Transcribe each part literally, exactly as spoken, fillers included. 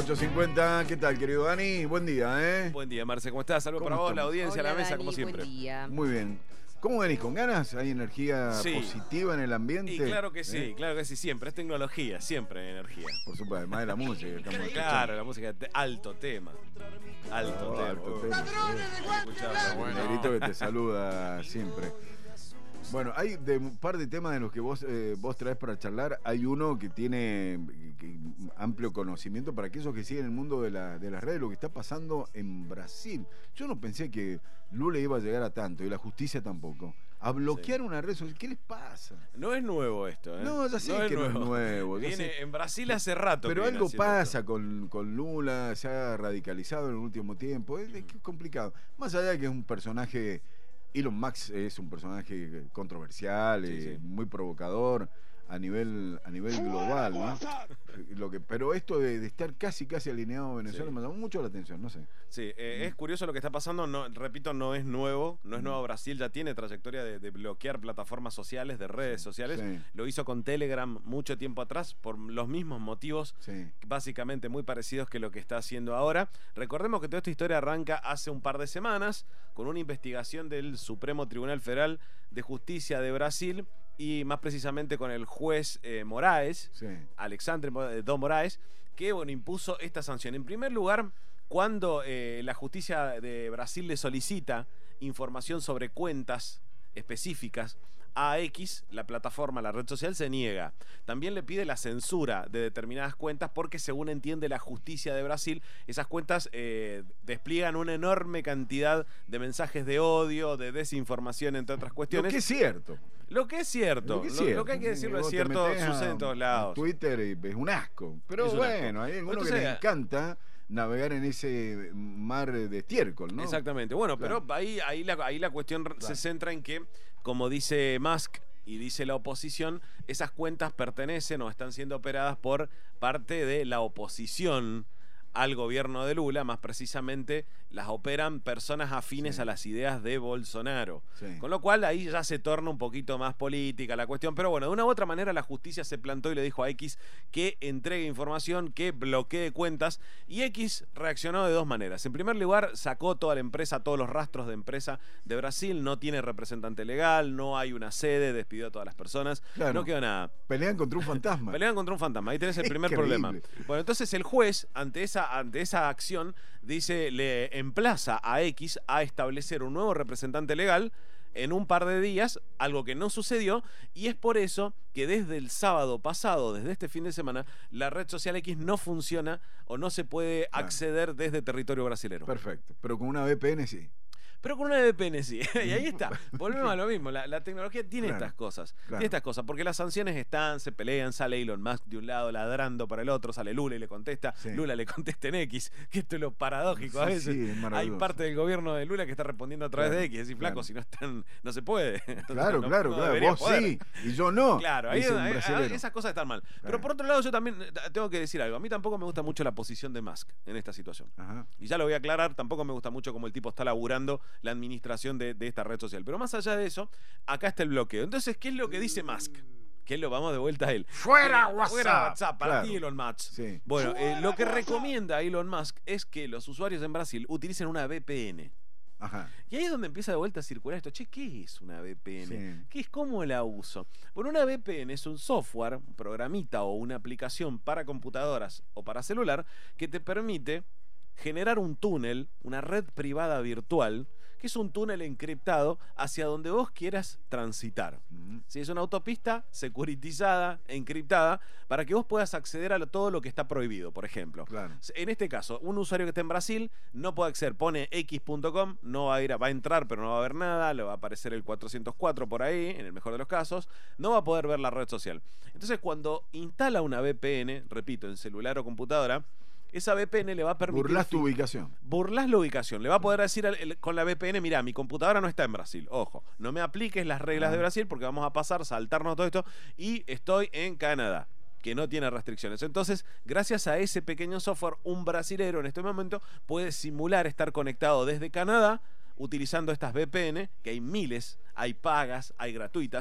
ocho cincuenta, ¿qué tal, querido Dani? Buen día, ¿eh? Buen día, Marce, ¿cómo estás? Saludos para vos, la audiencia, Hola, la mesa, Dani, como siempre. Buen día. Muy bien. ¿Cómo venís? ¿Con ganas? ¿Hay energía Sí. positiva en el ambiente? Y claro que sí, ¿Eh? claro que sí, siempre. Es tecnología, siempre energía. Por supuesto, además de la música. que estamos Claro, la música, te- alto tema. Alto Oh, tema. alto Oh. tema. Escuchá, El bueno. negrito que te saluda siempre. Bueno, hay de un par de temas de los que vos, eh, vos traes para charlar. Hay uno que tiene que, amplio conocimiento para aquellos que siguen el mundo de, la, de las redes, lo que está pasando en Brasil. Yo no pensé que Lula iba a llegar a tanto, y la justicia tampoco. A bloquear Sí. una red social. ¿Qué les pasa? No es nuevo esto, ¿eh? No, ya sé que no es nuevo, ya Viene sé. en Brasil hace rato. Pero que viene algo haciendo pasa esto. con, con Lula, se ha radicalizado en el último tiempo. Es, es complicado. Más allá de que es un personaje. Elon Musk es un personaje controversial, Sí, eh, sí. muy provocador a nivel a nivel global, ¿no? Lo que, pero esto de, de estar casi casi alineado a Venezuela Sí. me llamó mucho la atención, no sé. Sí, eh, es curioso lo que está pasando, no, repito, no es nuevo, no es nuevo. Brasil ya tiene trayectoria de, de bloquear plataformas sociales, de redes sociales. Sí. Lo hizo con Telegram mucho tiempo atrás por los mismos motivos, Sí. básicamente muy parecidos que lo que está haciendo ahora. Recordemos que toda esta historia arranca hace un par de semanas con una investigación del Supremo Tribunal Federal de Justicia de Brasil y más precisamente con el juez eh, Moraes, Sí. Alexandre Mo- eh, Do Moraes, que bueno, impuso esta sanción. En primer lugar, cuando eh, la justicia de Brasil le solicita información sobre cuentas específicas a X, la plataforma, la red social, se niega. También le pide la censura de determinadas cuentas porque, según entiende la justicia de Brasil, esas cuentas eh, despliegan una enorme cantidad de mensajes de odio, de desinformación, entre otras Lo cuestiones. que es cierto. Lo que es cierto, Lo que, es lo, cierto. lo que hay que decirlo es Vos te cierto, metés sucede a- en todos a lados. Twitter y es un asco. Pero Es un bueno, asco. hay algunos Entonces, que les encanta navegar en ese mar de estiércol, ¿no? Exactamente. Bueno, Claro. pero ahí, ahí, la, ahí la cuestión Claro. se centra en que, como dice Musk y dice la oposición, esas cuentas pertenecen o están siendo operadas por parte de la oposición al gobierno de Lula, más precisamente las operan personas afines Sí. a las ideas de Bolsonaro. Sí. Con lo cual ahí ya se torna un poquito más política la cuestión, pero bueno, de una u otra manera la justicia se plantó y le dijo a X que entregue información, que bloquee cuentas, y X reaccionó de dos maneras. En primer lugar, sacó toda la empresa, todos los rastros de empresa de Brasil, no tiene representante legal, no hay una sede, despidió a todas las personas, Claro. no quedó nada. Pelean contra un fantasma. Pelean contra un fantasma, ahí tenés el primer Increíble. problema. Bueno, entonces el juez, ante esa, ante esa acción, dice, le emplaza a X a establecer un nuevo representante legal en un par de días, algo que no sucedió, y es por eso que desde el sábado pasado, desde este fin de semana, la red social X no funciona o no se puede Claro. acceder desde territorio brasilero. Perfecto. Pero con una V P N sí. Pero con una V P N sí. Y ahí está. Volvemos a lo mismo. La, la tecnología tiene Claro, estas cosas. claro. Tiene estas cosas. Porque las sanciones están, se pelean, sale Elon Musk de un lado ladrando para el otro, sale Lula y le contesta. Sí. Lula le contesta en X. Que esto es lo paradójico a Sí, veces. sí, es Hay maravilloso. parte del gobierno de Lula que está respondiendo a través Claro, de X. Es decir, flaco, claro. si no están, no se puede. Claro, No- claro, no claro. debería Vos poder. sí y yo no. Claro, ahí, dice un ahí- brasilero. esas cosas están mal. Pero Claro. por otro lado, yo también eh, tengo que decir algo. A mí tampoco me gusta mucho la posición de Musk en esta situación. Ajá. Y ya lo voy a aclarar, tampoco me gusta mucho cómo el tipo está laburando la administración de, de esta red social. Pero más allá de eso, acá está el bloqueo. Entonces, ¿qué es lo que dice Musk? Que lo vamos de vuelta a él. ¡Fuera Eh, WhatsApp! Fuera WhatsApp, para Claro. ti Elon Musk. Sí. Bueno, eh, lo que recomienda Elon Musk es que los usuarios en Brasil utilicen una V P N. Ajá. Y ahí es donde empieza de vuelta a circular esto. Che, ¿qué es una V P N? Sí. ¿Qué es? ¿Cómo la uso? Bueno, una V P N es un software, un programita o una aplicación para computadoras o para celular que te permite generar un túnel, una red privada virtual, que es un túnel encriptado hacia donde vos quieras transitar. Ujú. Si es una autopista securitizada, encriptada, para que vos puedas acceder a lo- todo lo que está prohibido, por ejemplo. Claro. En este caso, un usuario que esté en Brasil no puede acceder, pone x punto com, no va a ir, a- va a entrar, pero no va a ver nada, le va a aparecer el cuatrocientos cuatro por ahí, en el mejor de los casos, no va a poder ver la red social. Entonces, cuando instala una V P N, repito, en celular o computadora, esa V P N le va a permitir... Burlas tu fi- ubicación. burlas la ubicación. Le va a poder decir al- el- con la V P N, mira, mi computadora no está en Brasil. Ojo, no me apliques las reglas Ah. de Brasil porque vamos a pasar, saltarnos todo esto. Y estoy en Canadá, que no tiene restricciones. Entonces, gracias a ese pequeño software, un brasilero en este momento puede simular estar conectado desde Canadá utilizando estas V P N, que hay miles, hay pagas, hay gratuitas,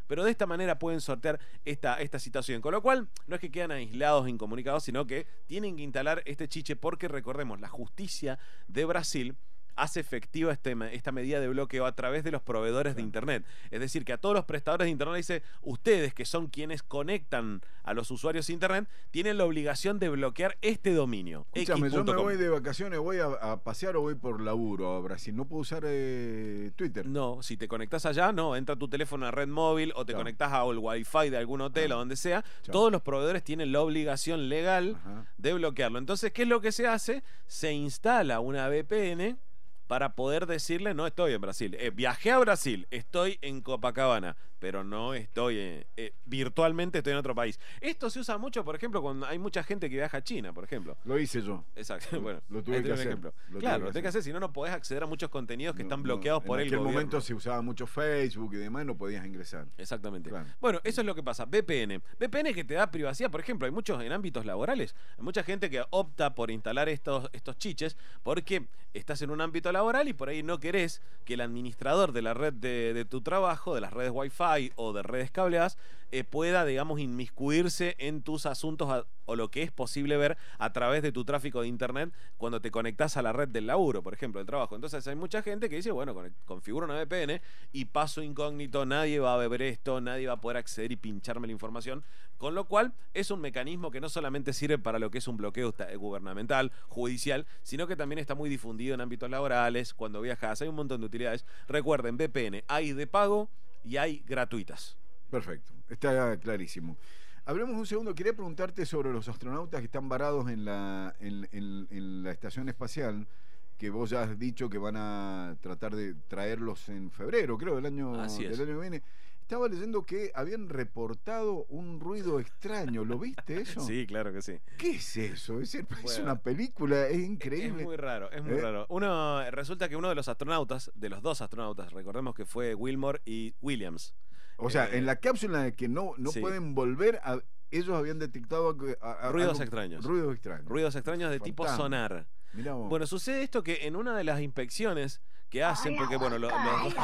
pero de esta manera pueden sortear esta, esta situación. Con lo cual, no es que quedan aislados, incomunicados, sino que tienen que instalar este chiche porque, recordemos, la justicia de Brasil hace efectiva este, esta medida de bloqueo a través de los proveedores de Internet. Es decir, que a todos los prestadores de Internet dice, ustedes que son quienes conectan a los usuarios de Internet, tienen la obligación de bloquear este dominio. Escúchame, yo me voy de vacaciones, voy a, a pasear o voy por laburo a Brasil. ¿No puedo usar eh, Twitter? No, si te conectás allá, no. Entra tu teléfono a red móvil o te Chao. conectás al Wi-Fi de algún hotel Ah. o donde sea. Chao. Todos los proveedores tienen la obligación legal Ajá. de bloquearlo. Entonces, ¿qué es lo que se hace? Se instala una V P N para poder decirle, no estoy en Brasil. Eh, viajé a Brasil, estoy en Copacabana, pero no estoy, en, eh, virtualmente estoy en otro país. Esto se usa mucho, por ejemplo, cuando hay mucha gente que viaja a China, por ejemplo. Lo hice yo. Exacto, bueno. Lo tuve ahí que tenés un hacer. ejemplo. Lo tuve Claro, que lo tenés que hacer. hacer, si no, no podés acceder a muchos contenidos que No, están no, bloqueados por el En aquel gobierno. momento se usaba mucho Facebook y demás, no podías ingresar. Exactamente. Claro. Bueno, eso es lo que pasa. V P N. V P N que te da privacidad. Por ejemplo, hay muchos en ámbitos laborales. Hay mucha gente que opta por instalar estos, estos chiches porque estás en un ámbito laboral y por ahí no querés que el administrador de la red de, de tu trabajo, de las redes Wi-Fi o de redes cableadas, eh, pueda, digamos, inmiscuirse en tus asuntos a, o lo que es posible ver a través de tu tráfico de Internet cuando te conectás a la red del laburo, por ejemplo, del trabajo. Entonces hay mucha gente que dice, bueno, configuro una V P N y paso incógnito, nadie va a ver esto, nadie va a poder acceder y pincharme la información, con lo cual es un mecanismo que no solamente sirve para lo que es un bloqueo gubernamental, judicial, sino que también está muy difundido en ámbitos laborales, cuando viajas, hay un montón de utilidades. Recuerden, V P N hay de pago y hay gratuitas. Perfecto, está clarísimo. Hablemos un segundo, quería preguntarte sobre los astronautas que están varados en la, en, en, en la estación espacial, que vos ya has dicho que van a tratar de traerlos en febrero, creo, del año, Así es. del año que viene. Estaba leyendo que habían reportado un ruido extraño, ¿lo viste eso? Sí, claro que sí. ¿Qué es eso? Es, es Bueno, una película, es increíble. Es muy raro, es muy ¿Eh? raro. Uno, resulta que uno de los astronautas, de los dos astronautas, recordemos que fue Wilmore y Williams. O sea, Eh, en la cápsula que no, no sí. pueden volver, a, ellos habían detectado que- a- a- Ruidos algo- extraños. Ruidos extraños. Ruidos extraños de tipo Fantasma. sonar. Mirá vos. Bueno, sucede esto que en una de las inspecciones que hacen, porque bueno, lo- los...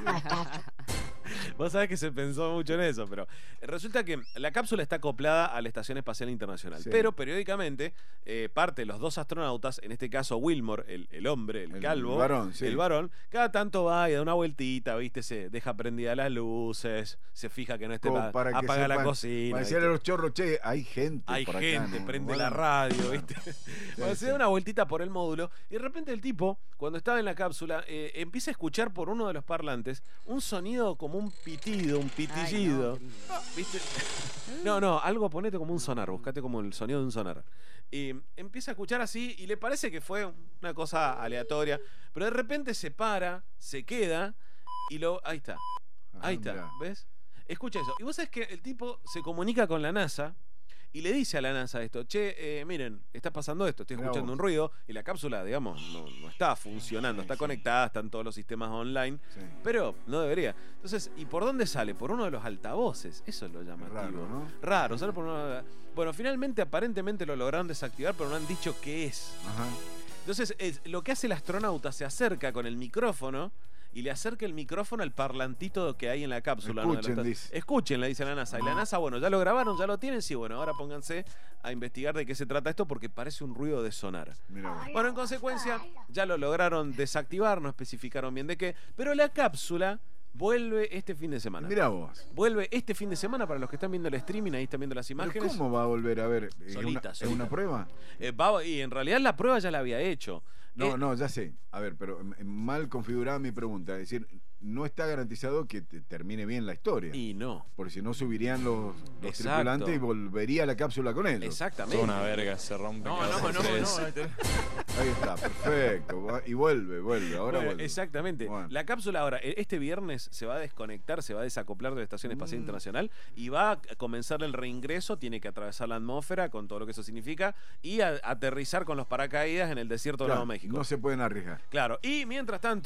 Vos sabés que se pensó mucho en eso, pero resulta que la cápsula está acoplada a la Estación Espacial Internacional, Sí. pero periódicamente eh, parte de los dos astronautas, en este caso Wilmore, el, el hombre, el, El calvo, varón, sí. el varón, cada tanto va y da una vueltita, ¿viste? Se deja prendida las luces, se fija que no esté, Como pa- para que apaga la sepan- cocina. Para decirle a los chorros, che, hay gente Hay por acá, gente, ¿no? prende Bueno, la radio, ¿viste? Bueno, sí. se da una vueltita por el módulo y de repente el tipo, cuando estaba en la cápsula, eh, empieza a escuchar por uno de los parlantes un sonido como un pitido, un pitillido. ¿Viste? No, no, algo ponete como un sonar, buscate como el sonido de un sonar. Y empieza a escuchar así y le parece que fue una cosa aleatoria, pero de repente se para, se queda y lo... Ahí está, Ah, ahí está, mirá. ¿ves? Escucha eso. Y vos sabés que el tipo se comunica con la NASA y le dice a la NASA esto, che, eh, miren, está pasando esto, estoy Mirá escuchando vos. un ruido y la cápsula, digamos, no, no está funcionando, Sí, está sí. conectada, están todos los sistemas online, Sí. pero no debería. Entonces, ¿y por dónde sale? Por uno de los altavoces, eso es lo llamativo. Raro, ¿no? Raro, sale por uno de- Bueno, finalmente aparentemente lo lograron desactivar, pero no han dicho qué es. Ajá. Entonces, es, lo que hace el astronauta, se acerca con el micrófono y le acerca el micrófono al parlantito que hay en la cápsula. ¿no? De Escuchen, los- dice. Escuchen, le dice la NASA. Y la NASA, bueno, ya lo grabaron, ya lo tienen, sí, bueno, ahora pónganse a investigar de qué se trata esto porque parece un ruido de sonar. Mirá vos. Bueno, en consecuencia, ya lo lograron desactivar, no especificaron bien de qué, pero la cápsula vuelve este fin de semana. Mirá vos. Vuelve este fin de semana para los que están viendo el streaming, ahí están viendo las ¿Pero imágenes. cómo va a volver a ver? ¿Es Solita, una, ¿Es solita. una prueba? Eh, va- y en realidad la prueba ya la había hecho. No, Eh, no, ya sé. A ver, pero eh, mal configurada mi pregunta. Es decir, no está garantizado que te- termine bien la historia. Y no. Porque si no subirían los, los Exacto. tripulantes y volvería la cápsula con ellos. Exactamente. Toda una verga, se rompe. No, cada no, dos no, por no, tres. Ahí está, perfecto. Va- Y vuelve, vuelve, ahora Bueno, vuelve. exactamente. Bueno. La cápsula ahora, e- este viernes se va a desconectar, se va a desacoplar de la Estación Espacial Mm. Internacional y va a comenzar el reingreso, tiene que atravesar la atmósfera con todo lo que eso significa y a- aterrizar con los paracaídas en el desierto de Claro, Nuevo México. no se pueden arriesgar. Claro, y mientras tanto,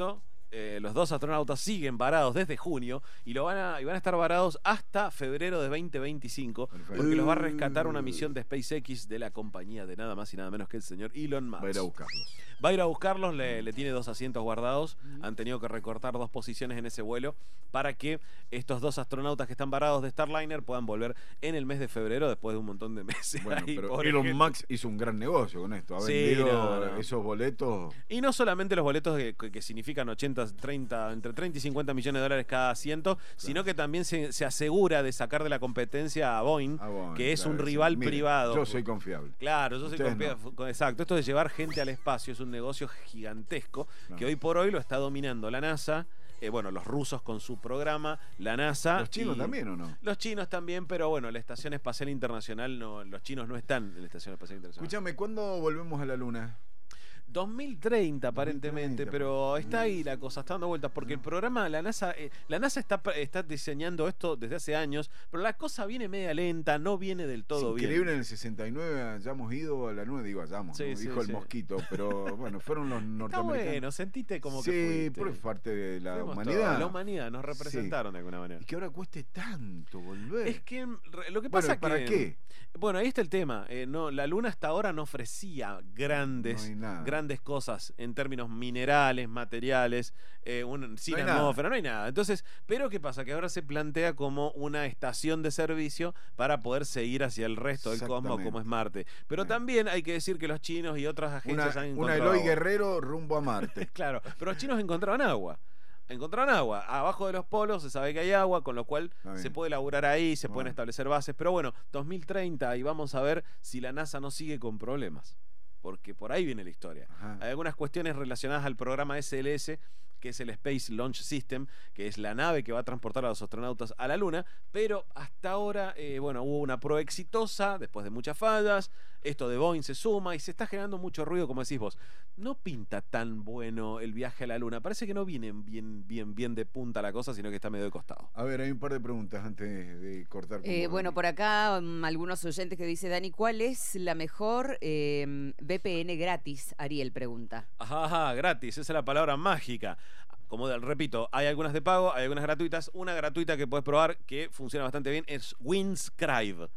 eh, los dos astronautas siguen varados desde junio y, lo van a, y van a estar varados hasta febrero de veinte veinticinco, Perfecto. porque los va a rescatar una misión de SpaceX de la compañía de nada más y nada menos que el señor Elon Musk. Va a ir a buscarlos. Va a ir a buscarlos, le, le tiene dos asientos guardados. Han tenido que recortar dos posiciones en ese vuelo para que estos dos astronautas que están varados de Starliner puedan volver en el mes de febrero después de un montón de meses. Bueno, ahí, pero pobre Elon gente. Musk hizo un gran negocio con esto. Ha Sí, vendido no, no. esos boletos. Y no solamente los boletos que, que significan ochenta, treinta, entre treinta y cincuenta millones de dólares cada asiento, claro, sino que también se, se asegura de sacar de la competencia a Boeing, Ah, bueno, que es claro, un ese- rival mire, privado. Yo soy confiable. Claro, yo soy Ustedes confiado. Exacto, esto de llevar gente al espacio es un negocio gigantesco No. que hoy por hoy lo está dominando la NASA. Eh, bueno, los rusos con su programa, la NASA. ¿Los chinos y- también o no? Los chinos también, pero bueno, la Estación Espacial Internacional, no, los chinos no están en la Estación Espacial Internacional. Escúchame, ¿cuándo volvemos a la luna? dos mil treinta aparentemente, dos mil treinta, pero está ahí la cosa, está dando vueltas, porque el programa, la NASA, eh, la NASA está, está diseñando esto desde hace años, pero la cosa viene media lenta, no viene del todo es bien. increíble, en el sesenta y nueve hayamos ido a la luna, digo hayamos, Sí, ¿no? sí, dijo el sí. mosquito, pero bueno, fueron los Está norteamericanos. bueno, sentiste como sí, que fuiste. pero es parte de la Fuimos humanidad. todos, la humanidad, nos representaron de alguna manera. Y que ahora cueste tanto volver. Es que mm, re- lo que Bueno, pasa ¿para que... qué? Bueno, ahí está el tema. eh, no, la Luna hasta ahora no ofrecía grandes, No hay nada. grandes cosas en términos minerales, materiales, eh, un- sin No hay atmósfera, no hay nada. Entonces, pero ¿qué pasa? Que ahora se plantea como una estación de servicio para poder seguir hacia el resto del cosmos Exactamente. como es Marte. Pero Bien. también hay que decir que los chinos y otras Una, agencias han una encontrado... Eloy Guerrero rumbo a Marte. Claro, pero los chinos encontraron agua. Encontraron agua. Abajo de los polos se sabe que hay agua, con lo cual Está bien. se puede laburar ahí, se Bueno. pueden establecer bases. Pero bueno, dos mil treinta y vamos a ver si la NASA no sigue con problemas. Porque por ahí viene la historia. Ajá. Hay algunas cuestiones relacionadas al programa S L S, que es el Space Launch System, que es la nave que va a transportar a los astronautas a la Luna, pero hasta ahora, eh, bueno, hubo una prueba exitosa, después de muchas fallas, esto de Boeing se suma y se está generando mucho ruido, como decís vos. No pinta tan bueno el viaje a la Luna, parece que no viene bien, bien, bien de punta la cosa, sino que está medio de costado. A ver, hay un par de preguntas antes de cortar. con Eh, vos, bueno, Dani. por acá um, algunos oyentes que dice Dani, ¿cuál es la mejor eh, V P N gratis? Ariel pregunta. Ajá, ajá, gratis, esa es la palabra mágica. Como de- repito, hay algunas de pago, hay algunas gratuitas. Una gratuita que puedes probar que funciona bastante bien es Windscribe.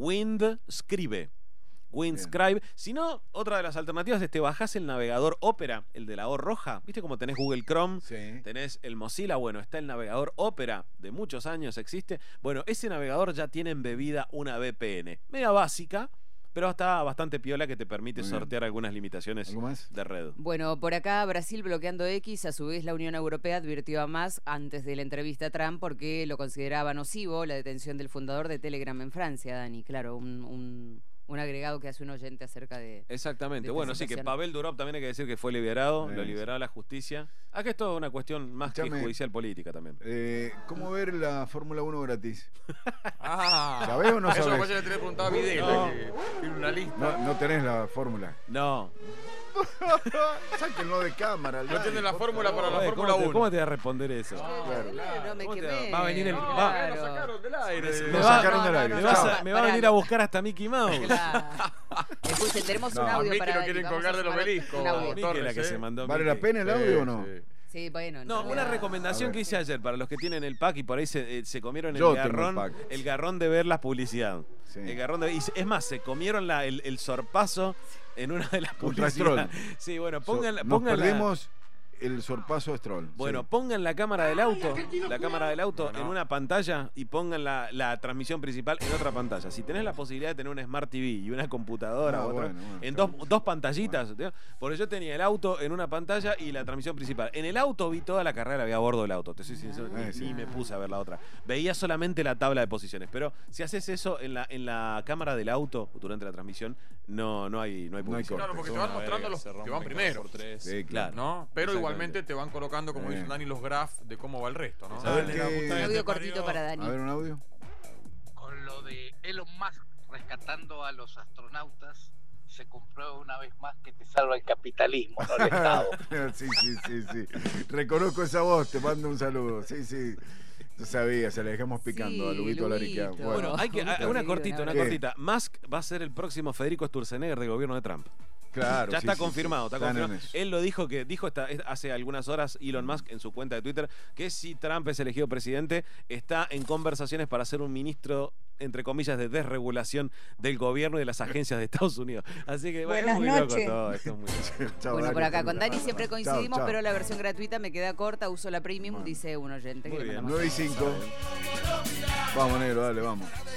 Windscribe. Windscribe. Si no, otra de las alternativas es te bajás el navegador Opera, el de la O roja. ¿Viste cómo tenés Google Chrome? Sí. Tenés el Mozilla, bueno, está el navegador Opera, de muchos años existe. Bueno, ese navegador ya tiene embebida una V P N. Media básica, pero está bastante piola que te permite Muy bien. sortear algunas limitaciones ¿Algo más? de red. Bueno, por acá Brasil bloqueando X, a su vez la Unión Europea advirtió a Musk antes de la entrevista a Trump porque lo consideraba nocivo la detención del fundador de Telegram en Francia, Dani. Claro, un, un, un agregado que hace un oyente acerca de... Exactamente. de esta Bueno, sí, que situación. Pavel Durov también hay que decir que fue liberado, Eh, lo sí. liberó la justicia. Acá es toda una cuestión más que Escuchame. judicial política también. Eh, ¿Cómo ver la Fórmula uno gratis? Ah, ¿Sabés o no eso sabés? me le tenía preguntado a Videla, No. que tiene una lista. No, no tenés la fórmula. No. Sáquenlo de cámara. No tiene la fórmula para la Oye, Fórmula ¿cómo te, uno. ¿Cómo te va a responder eso? Claro. Claro, me ¿Cómo te quemé. va a venir el- No, va- lo sacaron del aire. Me Lo va- sacaron no, del no, aire. no, Me, no, vas Chao. a, me va a Pará, venir a buscar hasta Mickey Mouse. Claro. Escuchen, tenemos un No, A audio mí para que lo Dani, quieren vamos a colgar del sumar obelisco. un audio. Mickey Torres, la que ¿eh? se mandó. ¿Vale la Mickey. pena el audio o no? Sí. Sí, bueno. en No, una realidad- recomendación A que ver. hice ayer para los que tienen el pack y por ahí se, eh, se comieron el Yo tengo el garrón, pack. el garrón de ver la publicidad. Sí. El garrón de, y es más, se comieron la, el, el sorpaso en una de las Contra publicidades. Stroll. Sí, bueno, So- pongan, Nos pongan la, perdimos el sorpaso de Stroll. bueno, sí. pongan la cámara del auto, la cámara del auto No, no. en una pantalla y pongan la, la transmisión principal en otra pantalla. Si tenés la posibilidad de tener una Smart T V y una computadora Ah, u otra, bueno, bueno, en está dos, bien. dos pantallitas, ¿sí? Porque yo tenía el auto en una pantalla y la transmisión principal. En el auto vi toda la carrera, había a bordo del auto. Te soy sincero, Ah, ni, sí. ni me puse a ver la otra. Veía solamente la tabla de posiciones. Pero si haces eso en la, en la cámara del auto durante la transmisión, no, no hay, no hay No hay publicidad. Claro, porque te van mostrando los que van primero. Sí, Claro. ¿No? Pero Exactamente. igualmente te van colocando, como Bien. dice Dani, los graphs de cómo va el resto, ¿no? A ver Dale, qué- la puta Un que audio te cortito parió. para Dani. A ver, un audio. Con lo de Elon Musk rescatando a los astronautas, se comprueba una vez más que te salva el capitalismo, no el Estado. sí, sí, sí, sí. Reconozco esa voz, te mando un saludo. Sí, sí. Yo sabía, se la dejamos picando Sí, a Lubito Lubito. Larica. Bueno, hay que, hay- una Sí, cortita, una una vez. cortita. Musk va a ser el próximo Federico Sturzenegger del gobierno de Trump. Claro, ya sí, está sí, confirmado, sí. está Están en confirmado. eso. Él lo dijo que dijo esta, hace algunas horas Elon Musk en su cuenta de Twitter que si Trump es elegido presidente está en conversaciones para ser un ministro entre comillas de desregulación del gobierno y de las agencias de Estados Unidos. Así que bueno, es muy Buenas loco noches. todo esto. Es muy loco. Chao, Bueno, Dani, por acá hasta con luego. Dani siempre coincidimos, Chao, chao. pero la versión gratuita me queda corta, uso la premium, Bueno. dice un oyente. Muy que le bien. mandamos nueve y cinco. Vamos, negro, dale, vamos.